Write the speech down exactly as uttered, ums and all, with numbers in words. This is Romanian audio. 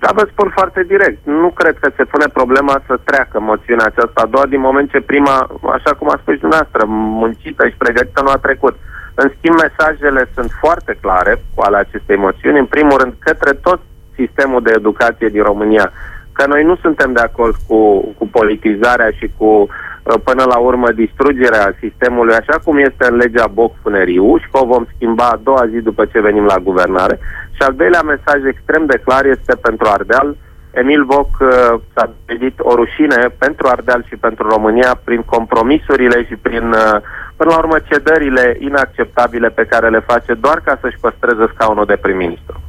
Dar vă spun foarte direct, nu cred că se pune problema să treacă moțiunea aceasta a doua, din moment ce prima, așa cum a spus și dumneavoastră, muncită și pregătită nu a trecut. În schimb, mesajele sunt foarte clare cu ale acestei moțiuni, în primul rând către tot sistemul de educație din România, că noi nu suntem de acord cu, cu politizarea și cu, până la urmă, distrugerea sistemului, așa cum este în legea Boc-Funeriu, și că o vom schimba a doua zi după ce venim la guvernare. Și al doilea mesaj extrem de clar este pentru Ardeal. Emil Boc uh, s-a dovedit o rușine pentru Ardeal și pentru România prin compromisurile și prin, uh, până la urmă, cedările inacceptabile pe care le face doar ca să-și păstreze scaunul de prim-ministru.